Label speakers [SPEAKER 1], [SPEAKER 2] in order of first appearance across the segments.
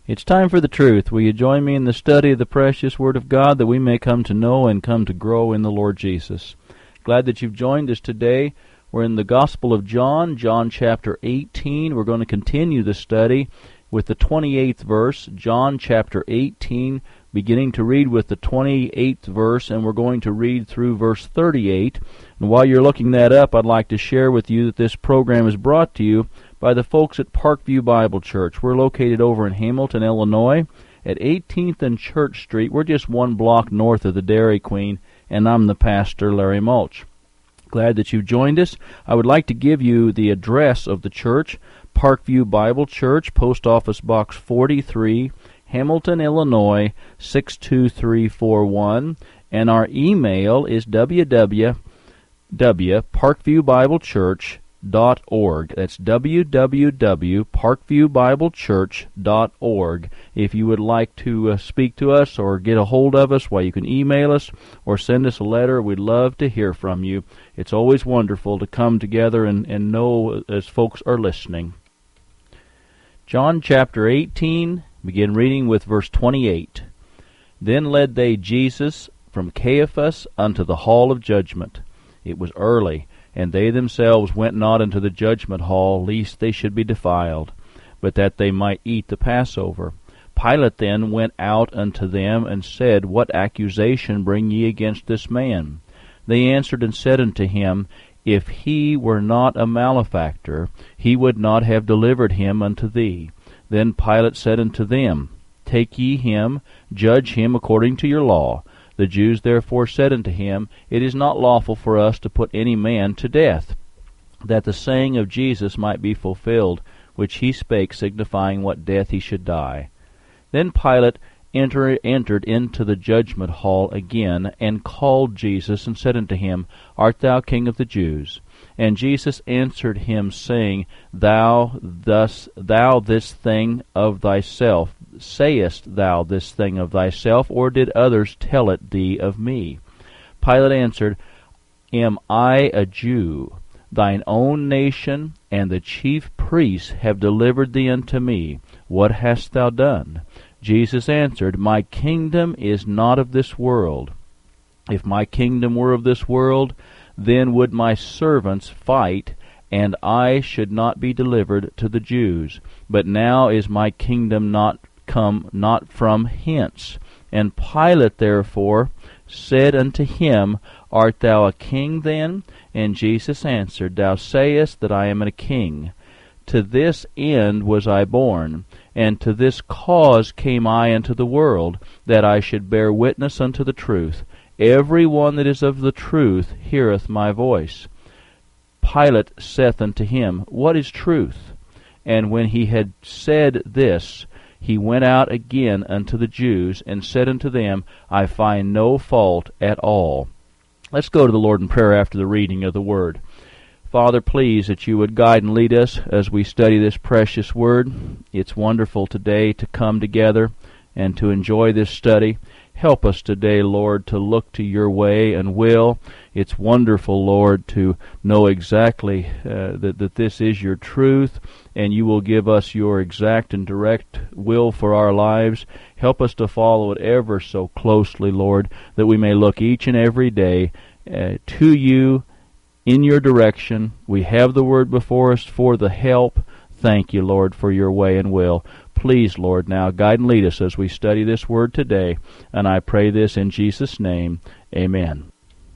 [SPEAKER 1] It's time for the truth. Will you join me in the study of the precious Word of God that we may come to know and come to grow in the Lord Jesus? Glad that you've joined us today. We're in the Gospel of John, John chapter 18. We're going to continue the study with the 28th verse, John chapter 18, beginning to read with the 28th verse, and we're going to read through verse 38. And while you're looking that up, I'd like to share with you that this program is brought to you by the folks at Parkview Bible Church. We're located over in Hamilton, Illinois, at 18th and Church Street. We're just one block north of the Dairy Queen, and I'm the pastor, Larry Mulch. Glad that you joined us. I would like to give you the address of the church, Parkview Bible Church, Post Office Box 43, Hamilton, Illinois, 62341, and our email is www.parkviewbiblechurch.org. That's www.parkviewbiblechurch.org. If you would like to speak to us or get a hold of us, you can email us or send us a letter. We'd love to hear from you. It's always wonderful to come together and know as folks are listening. John chapter 18, begin reading with verse 28. Then led they Jesus from Caiaphas unto the hall of judgment. It was early, and they themselves went not into the judgment hall, lest they should be defiled, but that they might eat the Passover. Pilate then went out unto them, and said, What accusation bring ye against this man? They answered and said unto him, If he were not a malefactor, he would not have delivered him unto thee. Then Pilate said unto them, Take ye him, judge him according to your law. The Jews therefore said unto him, It is not lawful for us to put any man to death, that the saying of Jesus might be fulfilled, which he spake, signifying what death he should die. Then Pilate entered into the judgment hall again, and called Jesus, and said unto him, Art thou King of the Jews? And Jesus answered him, saying, Thou this thing of thyself. Sayest thou this thing of thyself, or did others tell it thee of me? Pilate answered, Am I a Jew? Thine own nation and the chief priests have delivered thee unto me. What hast thou done? Jesus answered, My kingdom is not of this world. If my kingdom were of this world, then would my servants fight, and I should not be delivered to the Jews. But now is my kingdom not from hence. And Pilate therefore said unto him, Art thou a king then? And Jesus answered, Thou sayest that I am a king. To this end was I born, and to this cause came I into the world, that I should bear witness unto the truth. Every one that is of the truth heareth my voice. Pilate saith unto him, What is truth? And when he had said this, he went out again unto the Jews, and said unto them, I find no fault at all. Let's go to the Lord in prayer after the reading of the Word. Father, please that you would guide and lead us as we study this precious Word. It's wonderful today to come together and to enjoy this study. Help us today, Lord, to look to your way and will. It's wonderful, Lord, to know exactly that this is your truth, and you will give us your exact and direct will for our lives. Help us to follow it ever so closely, Lord, that we may look each and every day to you in your direction. We have the Word before us for the help. Thank you, Lord, for your way and will. Please, Lord, now guide and lead us as we study this Word today, and I pray this in Jesus' name. Amen.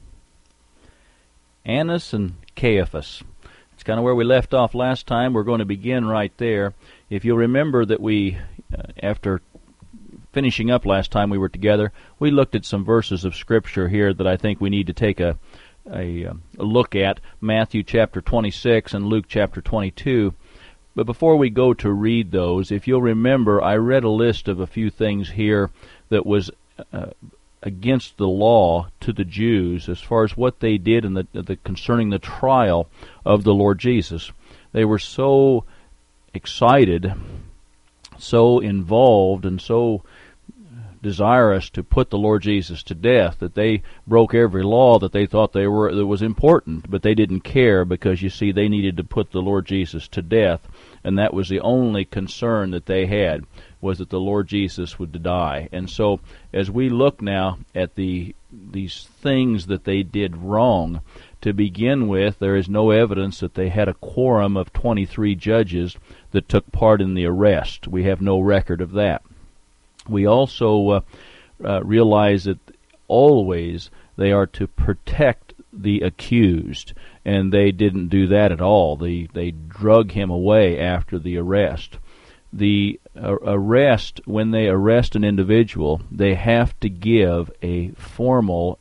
[SPEAKER 1] Annas and Caiaphas. It's kind of where we left off last time. We're going to begin right there. If you'll remember that we, after finishing up last time we were together, we looked at some verses of Scripture here that I think we need to take a look at, Matthew chapter 26 and Luke chapter 22. But before we go to read those, if you'll remember, I read a list of a few things here that was against the law to the Jews as far as what they did in concerning the trial of the Lord Jesus. They were so excited, so involved, and so desirous to put the Lord Jesus to death that they broke every law that they thought that was important, but they didn't care because, you see, they needed to put the Lord Jesus to death. and that was the only concern that they had, was that the Lord Jesus would die. And so as we look now at these things that they did wrong, to begin with, there is no evidence that they had a quorum of 23 judges that took part in the arrest. We have no record of that. We also realize that always they are to protect the accused, and they didn't do that at all. They drug him away after the arrest. The arrest, when they arrest an individual, they have to give a formal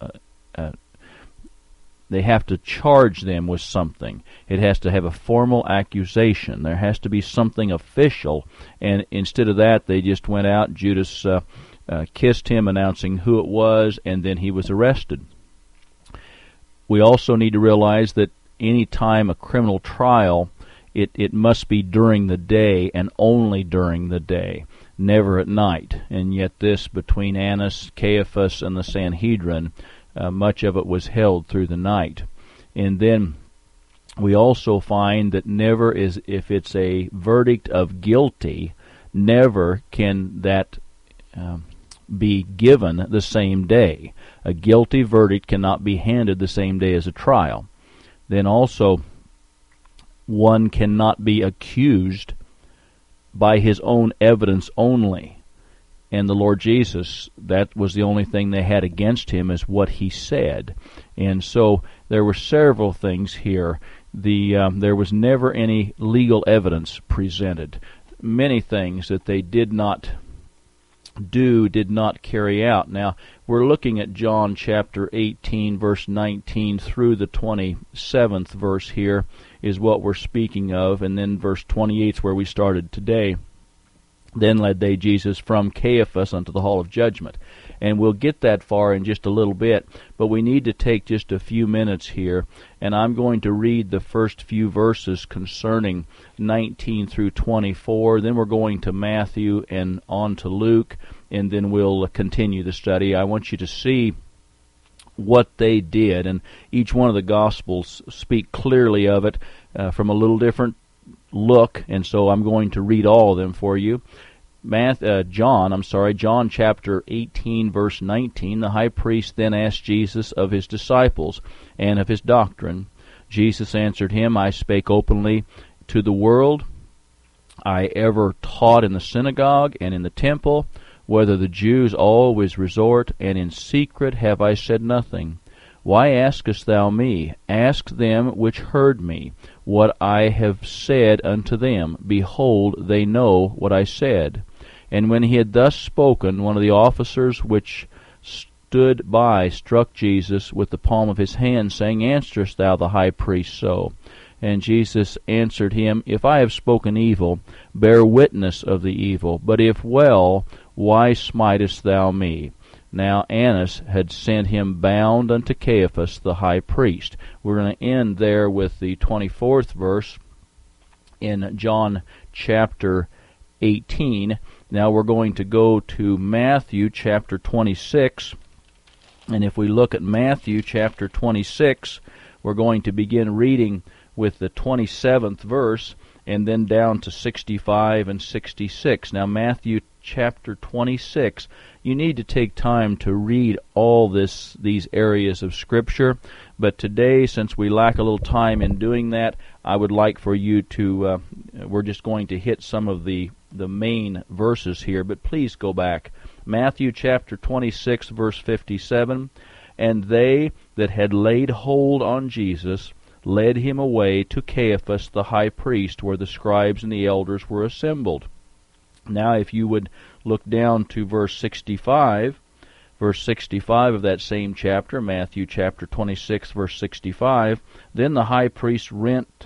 [SPEAKER 1] they have to charge them with something. It has to have a formal accusation. There has to be something official, and instead of that, they just went out. Judas kissed him, announcing who it was, and then he was arrested. We also need to realize that any time a criminal trial, it must be during the day and only during the day, never at night. And yet this, between Annas, Caiaphas, and the Sanhedrin, much of it was held through the night. And then we also find that never is, if it's a verdict of guilty, never can that be given the same day. A guilty verdict cannot be handed the same day as a trial. Then also, one cannot be accused by his own evidence only. And the Lord Jesus, that was the only thing they had against him, is what he said. And so there were several things here. There was never any legal evidence presented. Many things that they did not carry out. Now, we're looking at John chapter 18, verse 19 through the 27th verse here is what we're speaking of, and then verse 28 is where we started today. Then led they Jesus from Caiaphas unto the hall of judgment. And we'll get that far in just a little bit, but we need to take just a few minutes here, and I'm going to read the first few verses concerning 19 through 24. Then we're going to Matthew and on to Luke, and then we'll continue the study. I want you to see what they did, and each one of the Gospels speak clearly of it from a little different look, and so I'm going to read all of them for you. John chapter 18, verse 19, the high priest then asked Jesus of his disciples and of his doctrine. Jesus answered him, I spake openly to the world. I ever taught in the synagogue and in the temple, whether the Jews always resort, and in secret have I said nothing. Why askest thou me? Ask them which heard me what I have said unto them. Behold, they know what I said. And when he had thus spoken, one of the officers which stood by struck Jesus with the palm of his hand, saying, Answerest thou the high priest so? And Jesus answered him, If I have spoken evil, bear witness of the evil. But if well, why smitest thou me? Now Annas had sent him bound unto Caiaphas the high priest. We're going to end there with the 24th verse in John chapter 18. Now we're going to go to Matthew chapter 26. And if we look at Matthew chapter 26, we're going to begin reading with the 27th verse and then down to 65 and 66. Now Matthew chapter 26, you need to take time to read all these areas of Scripture, but today, since we lack a little time in doing that, I would like for you to, we're just going to hit some of the main verses here, but please go back. Matthew chapter 26, verse 57, And they that had laid hold on Jesus led him away to Caiaphas the high priest, where the scribes and the elders were assembled. Now, if you would look down to verse 65 of that same chapter, Matthew chapter 26, verse 65, Then the high priest rent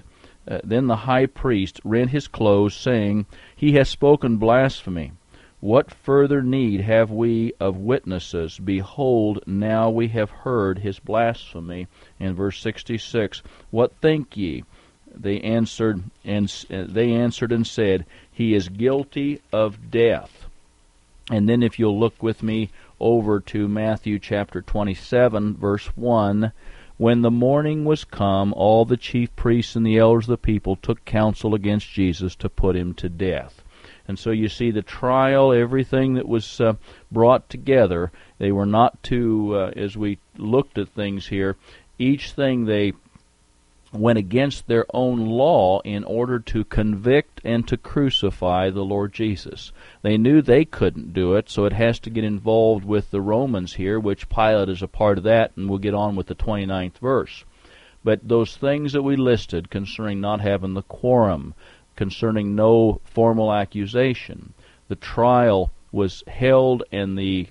[SPEAKER 1] his clothes, saying, He hath spoken blasphemy. What further need have we of witnesses? Behold, now we have heard his blasphemy. In verse 66, What think ye? They answered and said, He is guilty of death. And then if you'll look with me over to Matthew chapter 27, verse 1, When the morning was come, all the chief priests and the elders of the people took counsel against Jesus to put him to death. And so you see the trial, everything that was brought together, they were not to, as we looked at things here, each thing they went against their own law in order to convict and to crucify the Lord Jesus. They knew they couldn't do it, so it has to get involved with the Romans here, which Pilate is a part of that, and we'll get on with the 29th verse. But those things that we listed concerning not having the quorum, concerning no formal accusation, the trial was held, and it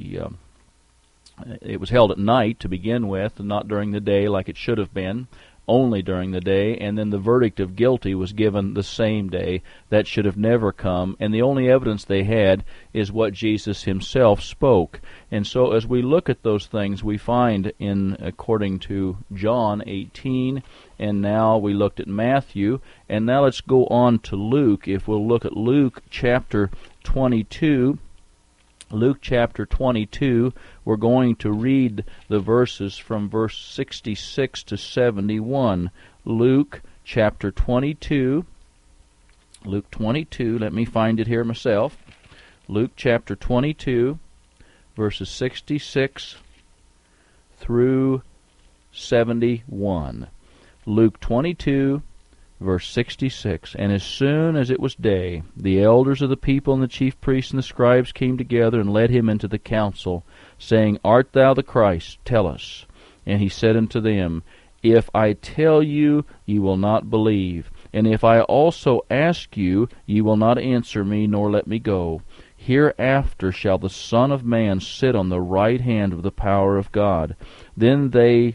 [SPEAKER 1] was held at night to begin with, and not during the day like it should have been, only during the day, and then the verdict of guilty was given the same day. That should have never come, and the only evidence they had is what Jesus himself spoke. And so as we look at those things, we find according to John 18, and now we looked at Matthew, and now let's go on to Luke. If we'll look at Luke chapter 22, Luke chapter 22, we're going to read the verses from verse 66 to 71. Luke chapter 22. Luke 22, let me find it here myself. Luke chapter 22, verses 66 through 71. Luke 22, verse 66, And as soon as it was day, the elders of the people and the chief priests and the scribes came together and led him into the council, saying, Art thou the Christ? Tell us. And he said unto them, If I tell you, ye will not believe. And if I also ask you, ye will not answer me, nor let me go. Hereafter shall the Son of Man sit on the right hand of the power of God. Then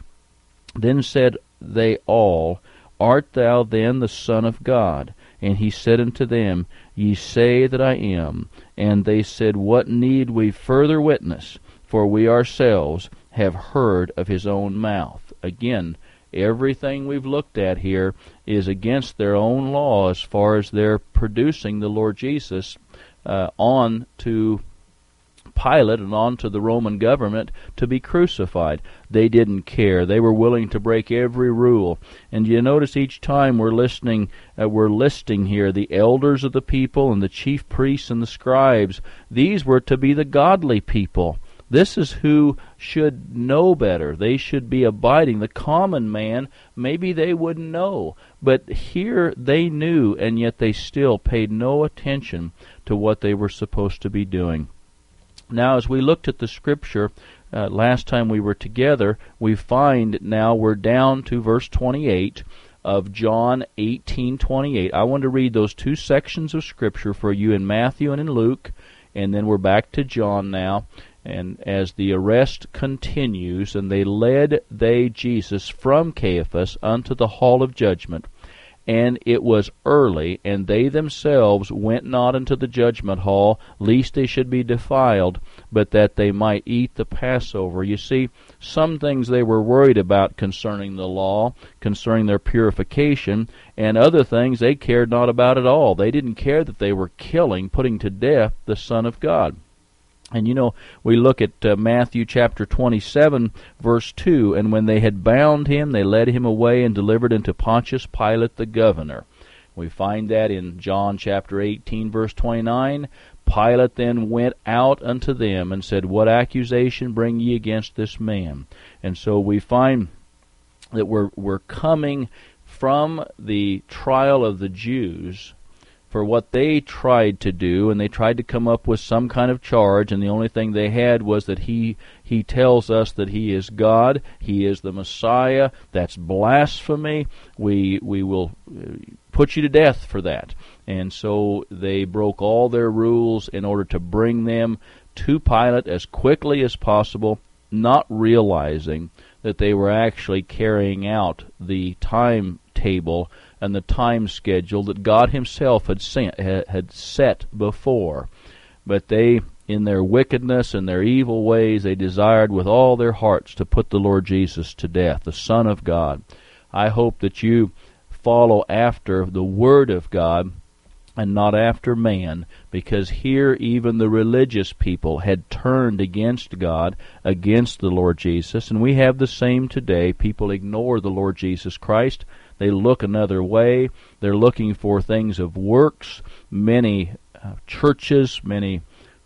[SPEAKER 1] said they all, Art thou then the Son of God? And he said unto them, Ye say that I am. And they said, What need we further witness? For we ourselves have heard of his own mouth. Again, everything we've looked at here is against their own law as far as they're producing the Lord Jesus on to Pilate and on to the Roman government to be crucified. They didn't care. They were willing to break every rule. And you notice each time we're listing here the elders of the people and the chief priests and the scribes. These were to be the godly people. This is who should know better. They should be abiding. The common man, maybe they wouldn't know. But here they knew, and yet they still paid no attention to what they were supposed to be doing. Now, as we looked at the Scripture last time we were together, we find now we're down to verse 28 of John 18:28. I want to read those two sections of Scripture for you in Matthew and in Luke, and then we're back to John now. And as the arrest continues, and they Jesus from Caiaphas unto the hall of judgment. And it was early, and they themselves went not into the judgment hall, lest they should be defiled, but that they might eat the Passover. You see, some things they were worried about concerning the law, concerning their purification, and other things they cared not about at all. They didn't care that they were putting to death the Son of God. And we look at Matthew chapter 27, verse 2, And when they had bound him, they led him away and delivered unto Pontius Pilate the governor. We find that in John chapter 18, verse 29. Pilate then went out unto them and said, What accusation bring ye against this man? And so we find that we're coming from the trial of the Jews for what they tried to do, and they tried to come up with some kind of charge, and the only thing they had was that he tells us that he is God, he is the Messiah. That's blasphemy. We will put you to death for that. And so they broke all their rules in order to bring them to Pilate as quickly as possible, not realizing that they were actually carrying out the timetable and the time schedule that God himself had set before. But they, in their wickedness and their evil ways, they desired with all their hearts to put the Lord Jesus to death, the Son of God. I hope that you follow after the Word of God and not after man, because here even the religious people had turned against God, against the Lord Jesus, and we have the same today. People ignore the Lord Jesus Christ. They look another way. They're looking for things of works. Many churches, many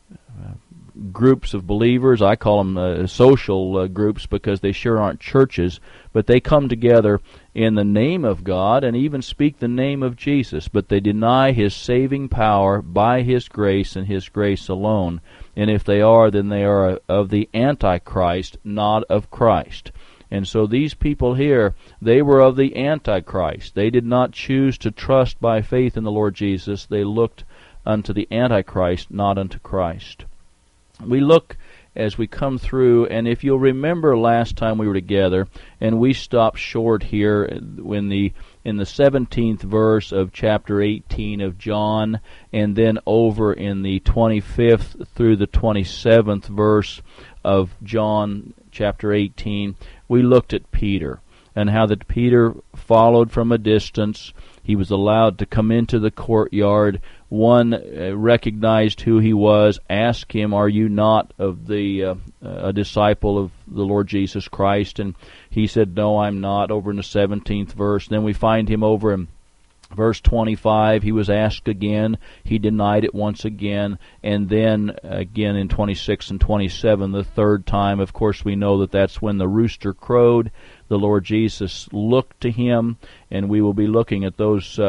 [SPEAKER 1] groups of believers, I call them social groups because they sure aren't churches, but they come together in the name of God and even speak the name of Jesus, but they deny His saving power by His grace and His grace alone. And if they are, then they are of the Antichrist, not of Christ. And so these people here, they were of the Antichrist. They did not choose to trust by faith in the Lord Jesus. They looked unto the Antichrist, not unto Christ. We look as we come through, and if you'll remember last time we were together, and we stopped short here in the 17th verse of chapter 18 of John, and then over in the 25th through the 27th verse of John chapter 18, we looked at Peter, and how that Peter followed from a distance. He was allowed to come into the courtyard. One recognized who he was, asked him, "Are you not of the a disciple of the Lord Jesus Christ?" And he said, "No, I'm not," over in the 17th verse. Then we find him over in verse 25. He was asked again. He denied it once again. And then again in 26 and 27, the third time. Of course, we know that that's when the rooster crowed. The Lord Jesus looked to him, and we will be looking at those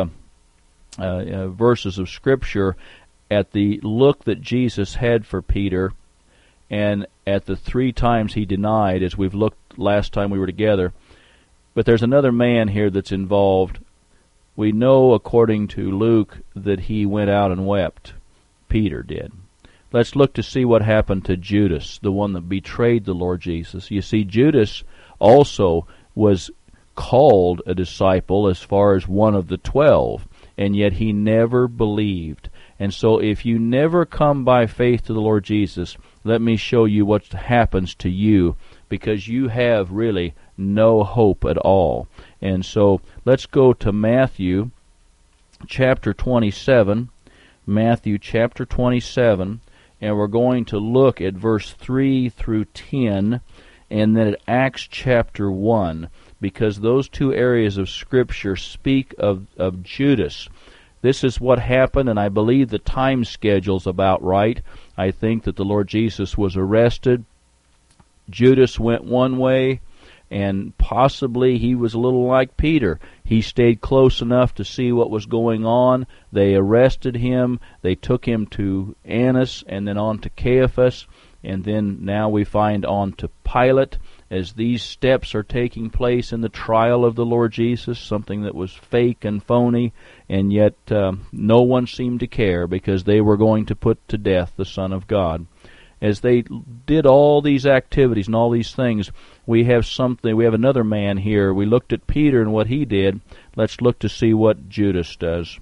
[SPEAKER 1] verses of Scripture at the look that Jesus had for Peter, and at the 3 times he denied, as we've looked last time we were together. But there's another man here that's involved. We know, according to Luke, that he went out and wept. Peter did. Let's look to see what happened to Judas, the one that betrayed the Lord Jesus. You see, Judas also was called a disciple as far as one of the 12, and yet he never believed. And so if you never come by faith to the Lord Jesus, let me show you what happens to you, because you have really no hope at all. And so let's go to Matthew chapter 27, Matthew chapter 27, and we're going to look at verse 3 through 10, and then at Acts chapter 1, because those two areas of Scripture speak of Judas. This is what happened, and I believe the time schedule's about right. I think that the Lord Jesus was arrested. Judas went one way, and possibly he was a little like Peter. He stayed close enough to see what was going on. They arrested him. They took him to Annas, and then on to Caiaphas, and then now we find on to Pilate, as these steps are taking place in the trial of the Lord Jesus, something that was fake and phony, and yet no one seemed to care, because they were going to put to death the Son of God. As they did all these activities and all these things, we have another man here. We looked at Peter and what he did. Let's look to see what Judas does.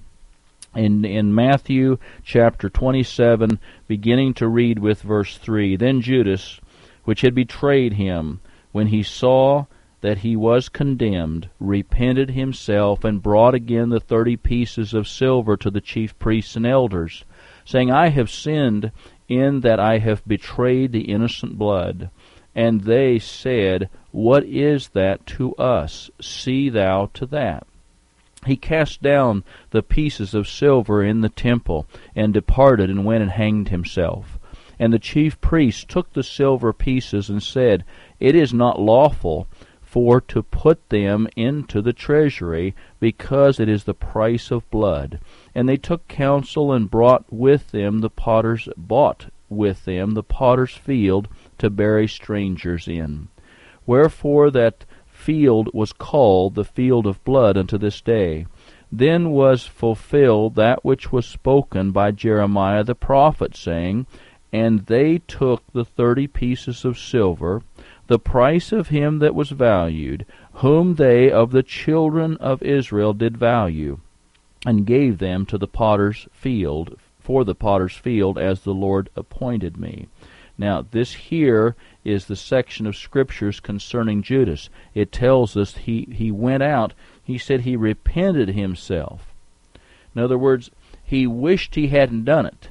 [SPEAKER 1] In Matthew chapter 27, beginning to read with verse 3, "Then Judas, which had betrayed him, when he saw that he was condemned, repented himself, and brought again the 30 pieces of silver to the chief priests and elders, saying, I have sinned in that I have betrayed the innocent blood. And they said, What is that to us? See thou to that. He cast down the pieces of silver in the temple, and departed, and went and hanged himself. And the chief priests took the silver pieces, and said, It is not lawful for to put them into the treasury, because it is the price of blood. And they took counsel, and bought with them the potter's field to bury strangers in. Wherefore that field was called the field of blood unto this day. Then was fulfilled that which was spoken by Jeremiah the prophet, saying, And they took the 30 pieces of silver, the price of him that was valued, whom they of the children of Israel did value, and gave them to the potter's field, for the potter's field, as the Lord appointed me. Now, this here is the section of Scriptures concerning Judas. It tells us he went out. He said he repented himself. In other words, he wished he hadn't done it.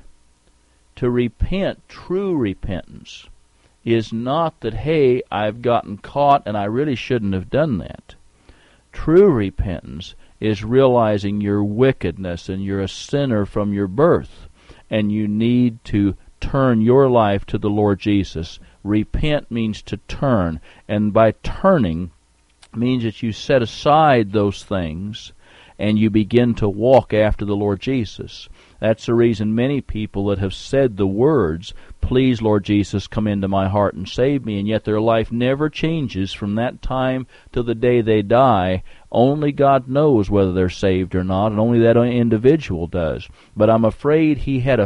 [SPEAKER 1] To repent, true repentance, is not that, hey, I've gotten caught and I really shouldn't have done that. True repentance is realizing your wickedness and you're a sinner from your birth, and you need to turn your life to the Lord Jesus. Repent means to turn, and by turning means that you set aside those things and you begin to walk after the Lord Jesus. That's the reason many people that have said the words, "Please, Lord Jesus, come into my heart and save me," and yet their life never changes from that time till the day they die. Only God knows whether they're saved or not, and only that individual does. But I'm afraid he had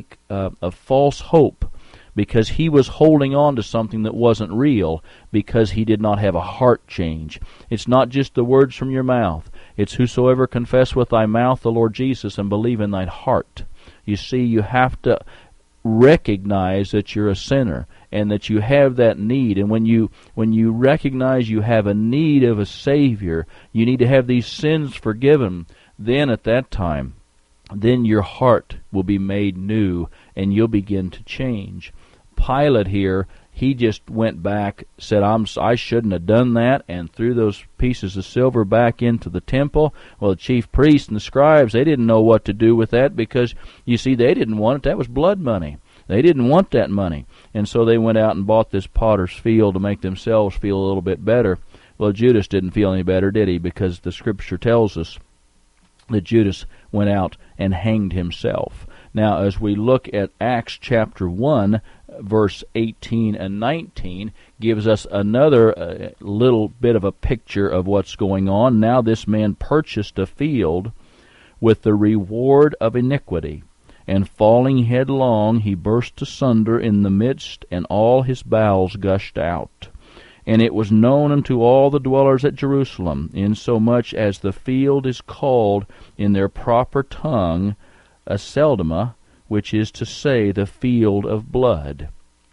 [SPEAKER 1] a false hope, because he was holding on to something that wasn't real, because he did not have a heart change. It's not just the words from your mouth. It's whosoever confess with thy mouth the Lord Jesus and believe in thine heart. You see, you have to recognize that you're a sinner and that you have that need. And when you recognize you have a need of a Savior, you need to have these sins forgiven, then at that time, then your heart will be made new and you'll begin to change. Pilate here, he just went back, said, I shouldn't have done that, and threw those pieces of silver back into the temple. Well, the chief priests and the scribes, they didn't know what to do with that, because, you see, they didn't want it. That was blood money. They didn't want that money. And so they went out and bought this potter's field to make themselves feel a little bit better. Well, Judas didn't feel any better, did he? Because the Scripture tells us that Judas went out and hanged himself. Now, as we look at Acts chapter 1, verse 18 and 19, gives us another little bit of a picture of what's going on. Now this man purchased a field with the reward of iniquity, and falling headlong he burst asunder in the midst, and all his bowels gushed out. And it was known unto all the dwellers at Jerusalem, insomuch as the field is called in their proper tongue Aceldama, which is to say, the field of blood.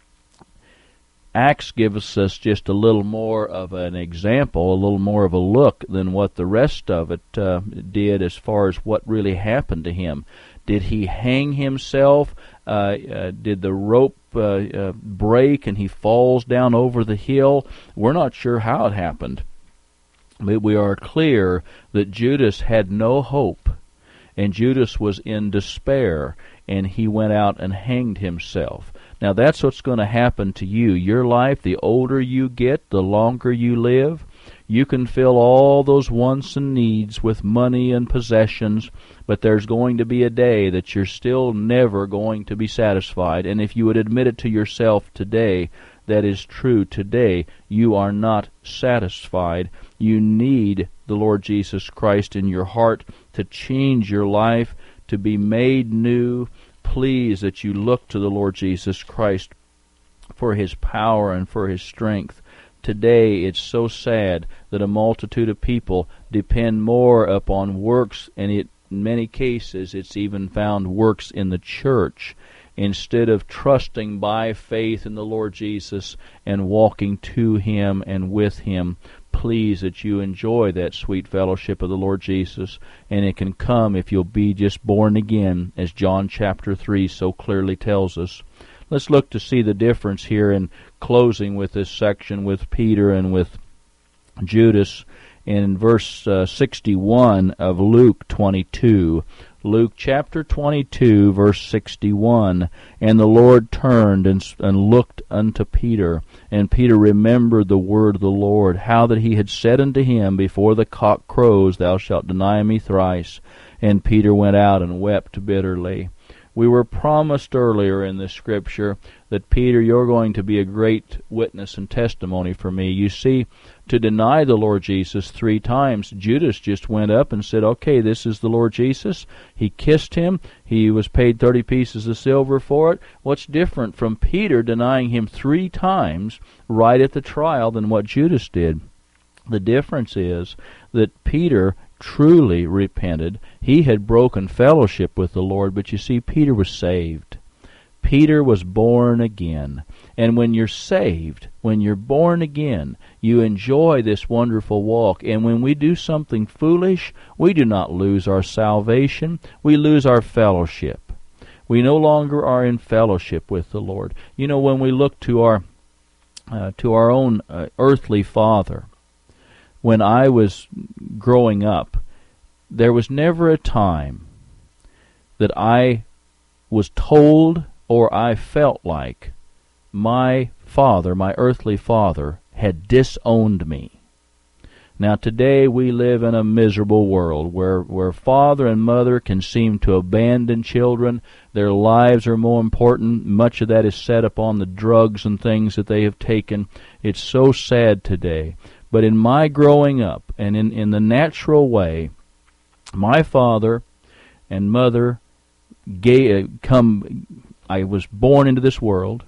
[SPEAKER 1] Acts gives us just a little more of an example, a little more of a look than what the rest of it did as far as what really happened to him. Did he hang himself? Did the rope break and he falls down over the hill? We're not sure how it happened. But we are clear that Judas had no hope, and Judas was in despair, and he went out and hanged himself. Now that's what's going to happen to you. Your life, the older you get, the longer you live. You can fill all those wants and needs with money and possessions, but there's going to be a day that you're still never going to be satisfied. And if you would admit it to yourself today, that is true today, you are not satisfied. You need the Lord Jesus Christ in your heart to change your life, to be made new. Please that you look to the Lord Jesus Christ for His power and for His strength. Today it's so sad that a multitude of people depend more upon works, and in many cases it's even found works in the church, instead of trusting by faith in the Lord Jesus and walking to Him and with Him. Please that you enjoy that sweet fellowship of the Lord Jesus, and it can come if you'll be just born again, as John chapter 3 so clearly tells us. Let's look to see the difference here in closing with this section with Peter and with Judas in verse 61 of Luke 22. Luke chapter 22, verse 61, "And the Lord turned and looked unto Peter, and Peter remembered the word of the Lord, how that he had said unto him, Before the cock crows, thou shalt deny me thrice. And Peter went out and wept bitterly." We were promised earlier in the Scripture that, Peter, you're going to be a great witness and testimony for me. You see, to deny the Lord Jesus 3 times, Judas just went up and said, okay, this is the Lord Jesus. He kissed Him. He was paid 30 pieces of silver for it. What's different from Peter denying Him 3 times right at the trial than what Judas did? The difference is that Peter truly repented. He had broken fellowship with the Lord, but you see, Peter was saved. Peter was born again. And when you're saved, when you're born again, you enjoy this wonderful walk. And when we do something foolish, we do not lose our salvation. We lose our fellowship. We no longer are in fellowship with the Lord. You know, when we look to our own earthly father, when I was growing up, there was never a time that I was told or I felt like my father, my earthly father, had disowned me. Now today we live in a miserable world where father and mother can seem to abandon children. Their lives are more important. Much of that is set upon the drugs and things that they have taken. It's so sad today. But in my growing up and in the natural way, my father and mother I was born into this world.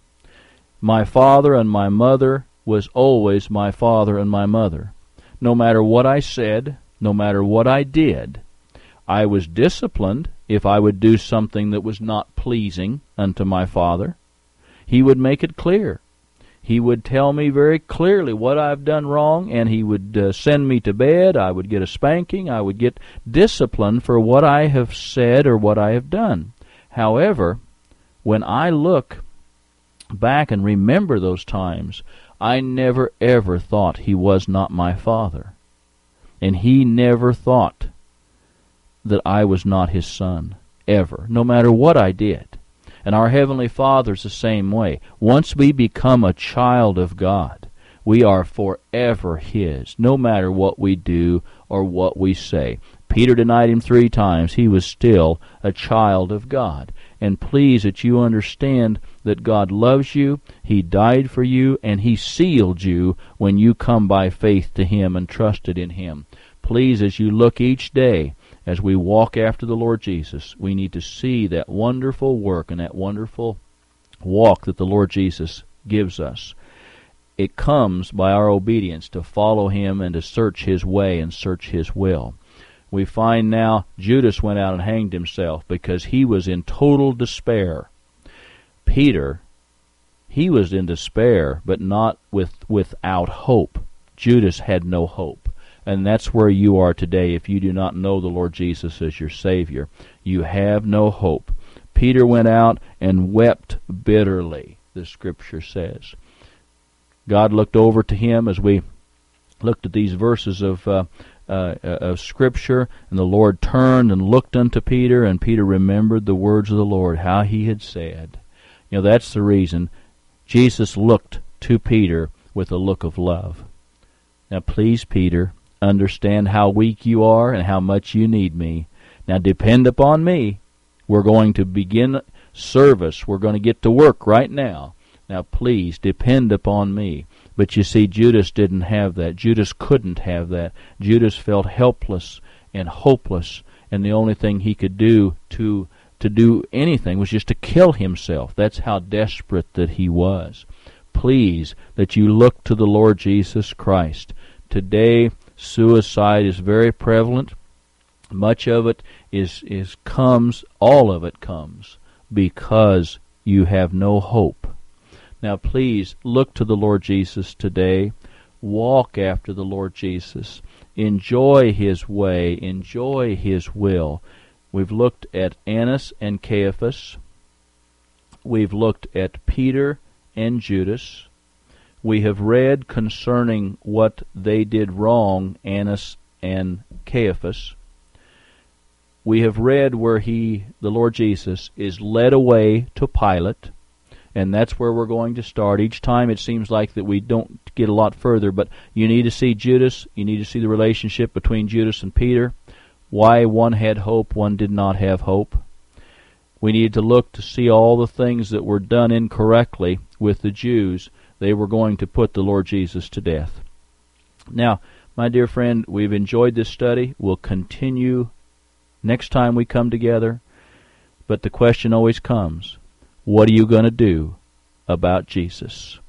[SPEAKER 1] My father and my mother was always my father and my mother. No matter what I said, no matter what I did, I was disciplined if I would do something that was not pleasing unto my father. He would make it clear. He would tell me very clearly what I've done wrong, and he would send me to bed. I would get a spanking. I would get disciplined for what I have said or what I have done. However, when I look back and remember those times, I never ever thought he was not my father. And he never thought that I was not his son, ever, no matter what I did. And our Heavenly Father's the same way. Once we become a child of God, we are forever his, no matter what we do or what we say. Peter denied him 3 times. He was still a child of God. And please that you understand that God loves you, He died for you, and He sealed you when you come by faith to Him and trusted in Him. Please, as you look each day, as we walk after the Lord Jesus, we need to see that wonderful work and that wonderful walk that the Lord Jesus gives us. It comes by our obedience to follow Him and to search His way and search His will. We find now Judas went out and hanged himself because he was in total despair. Peter, he was in despair, but not without hope. Judas had no hope. And that's where you are today if you do not know the Lord Jesus as your Savior. You have no hope. Peter went out and wept bitterly, the Scripture says. God looked over to him as we looked at these verses of Scripture, and the Lord turned and looked unto Peter, and Peter remembered the words of the Lord, how He had said. You know, that's the reason Jesus looked to Peter with a look of love. Now, please, Peter, understand how weak you are and how much you need me. Now, depend upon me. We're going to begin service. We're going to get to work right now. Now, please, depend upon me. But you see, Judas didn't have that. Judas couldn't have that. Judas felt helpless and hopeless, and the only thing he could do to do anything was just to kill himself. That's how desperate that he was. Please, that you look to the Lord Jesus Christ. Today, suicide is very prevalent. Much of it all of it comes because you have no hope. Now please, look to the Lord Jesus today. Walk after the Lord Jesus. Enjoy His way. Enjoy His will. We've looked at Annas and Caiaphas. We've looked at Peter and Judas. We have read concerning what they did wrong, Annas and Caiaphas. We have read where the Lord Jesus, is led away to Pilate. And that's where we're going to start. Each time it seems like that we don't get a lot further, but you need to see Judas. You need to see the relationship between Judas and Peter. Why one had hope, one did not have hope. We need to look to see all the things that were done incorrectly with the Jews. They were going to put the Lord Jesus to death. Now, my dear friend, we've enjoyed this study. We'll continue next time we come together. But the question always comes, what are you going to do about Jesus?